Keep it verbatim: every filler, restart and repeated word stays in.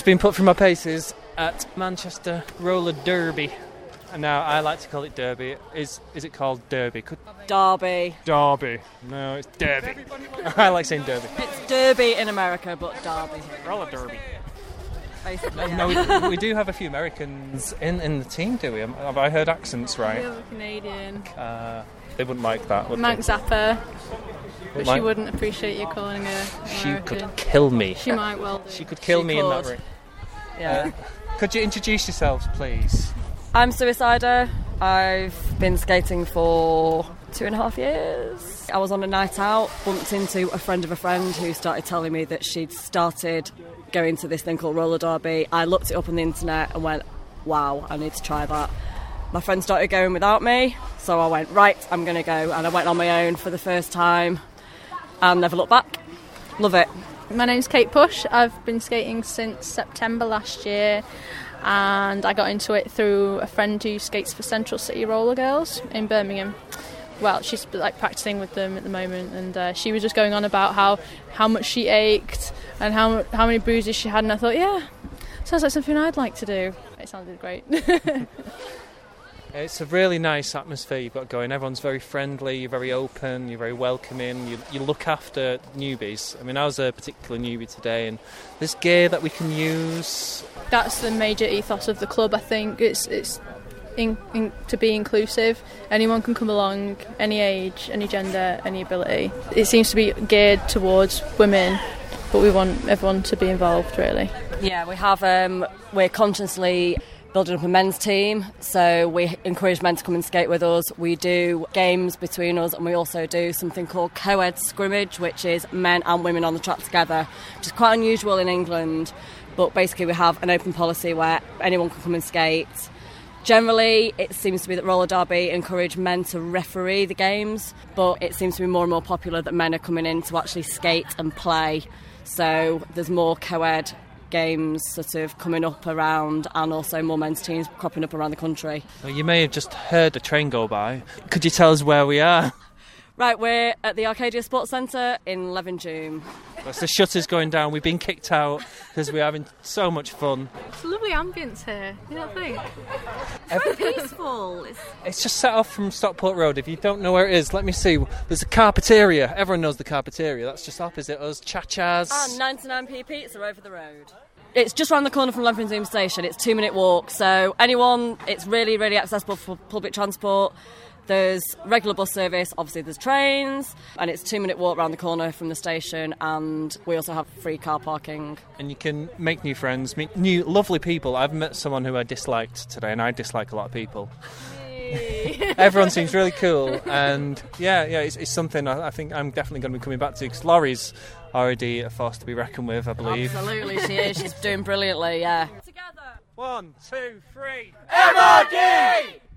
been put through my paces at Manchester Roller Derby. And now I like to call it Derby. Is is it called Derby? Could... Derby. Derby. No, it's Derby. I like saying Derby. It's Derby in America, but Derby here. Roller Derby. Basically, yeah. No, we, we do have a few Americans in, in the team, do we? Have I heard accents right? We have a Canadian. Uh, they wouldn't like that, would Mank they? Zappa. But Like- she wouldn't appreciate you calling her She American. could kill me. She might well do. She could kill She me in could. that ring. Yeah. Uh, could you introduce yourselves, please? I'm Suicider. I've been skating for two and a half years. I was on a night out, bumped into a friend of a friend who started telling me that she'd started going to this thing called roller derby. I looked it up on the internet and went, wow, I need to try that. My friend started going without me, so I went, right, I'm going to go. And I went on my own for the first time and never looked back. Love it. My name's Kate Push. I've been skating since September last year, and I got into it through a friend who skates for Central City Roller Girls in Birmingham. Well, she's like practicing with them at the moment, and uh, she was just going on about how, how much she ached and how how many bruises she had, and I thought, yeah, sounds like something I'd like to do. It sounded great. It's a really nice atmosphere you've got going. Everyone's very friendly, you're very open, you're very welcoming, you, you look after newbies. I mean, I was a particular newbie today, and there's gear that we can use. That's the major ethos of the club, I think. It's it's in, in, to be inclusive. Anyone can come along, any age, any gender, any ability. It seems to be geared towards women, but we want everyone to be involved, really. Yeah, we have, um, we're consciously building up a men's team, so we encourage men to come and skate with us. We do games between us, and we also do something called co-ed scrimmage, which is men and women on the track together, which is quite unusual in England. But basically we have an open policy where anyone can come and skate. Generally, it seems to be that roller derby encourage men to referee the games, but it seems to be more and more popular that men are coming in to actually skate and play. So there's more co-ed games sort of coming up around, and also more men's teams cropping up around the country. Well, you may have just heard a train go by. Could you tell us where we are? Right, we're at the Arcadia Sports Centre in Levenshulme. That's the shutters going down. We've been kicked out because we're having so much fun. It's a lovely ambience here, you don't think? It's very peaceful. It's... It's just set off from Stockport Road. If you don't know where it is, let me see. There's a Carpeteria. Everyone knows the Carpeteria. That's just opposite us. Cha-Chas. And ninety-nine p pizza over the road. It's just around the corner from Levenshulme Station. It's a two-minute walk, so anyone, it's really, really accessible for public transport. There's regular bus service, obviously there's trains, and it's a two-minute walk around the corner from the station, and we also have free car parking. And you can make new friends, meet new lovely people. I've met someone who I disliked today, and I dislike a lot of people. Everyone seems really cool, and yeah, yeah, it's, it's something I, I think I'm definitely going to be coming back to, because Laurie's already a force to be reckoned with, I believe. Absolutely, she is. She's doing brilliantly, yeah. One, two, three. M R D!